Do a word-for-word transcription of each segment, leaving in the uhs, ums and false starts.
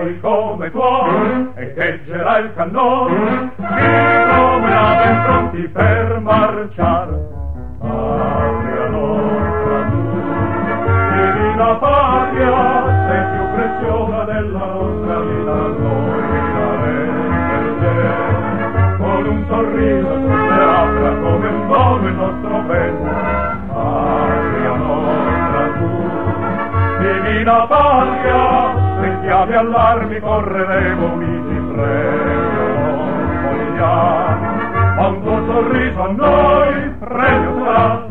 poi come tuono e teggerà il cannone, ci troverà ben pronti per marciar. Patria nostra tu, divina patria, sei più preziosa della nostra vita, noi daremo per te, con un sorriso sulle labbra come un dono il nostro bene. Patria nostra tu, divina patria, se chiami all'armi correremo uniti, premio non vogliamo, ma un tuo sorriso a noi premio sarà.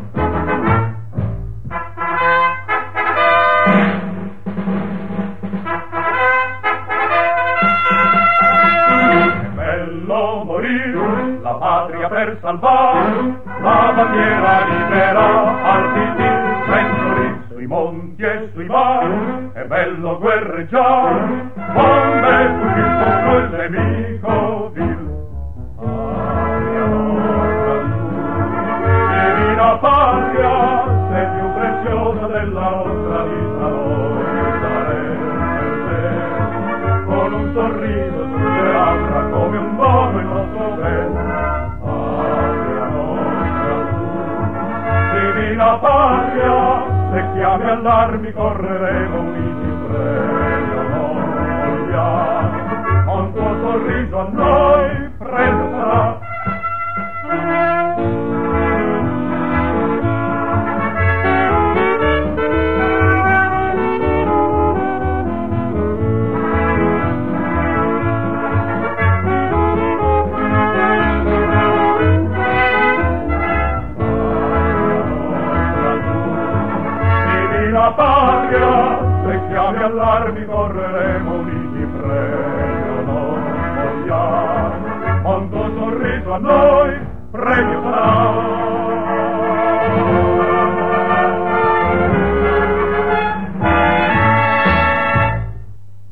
È bello morire, la patria per salvare, la bandiera libera al fitil sentori, sui monti e sui mari, è bello guerreggiare, quando è fuggito contro il nemico vil. Patria nostra tu, divina patria, sei più preziosa della nostra vita, noi daremo per te, con un sorriso sulle labbra come un dono il nostro bene. Patria nostra tu, divina patria, se chiami all'armi correremo uniti, premio non vogliamo, ma un tuo sorriso a noi premio sarà. Patria, se chiami all'armi correremo uniti, premio non vogliamo, ma un tuo sorriso a noi premio sarà.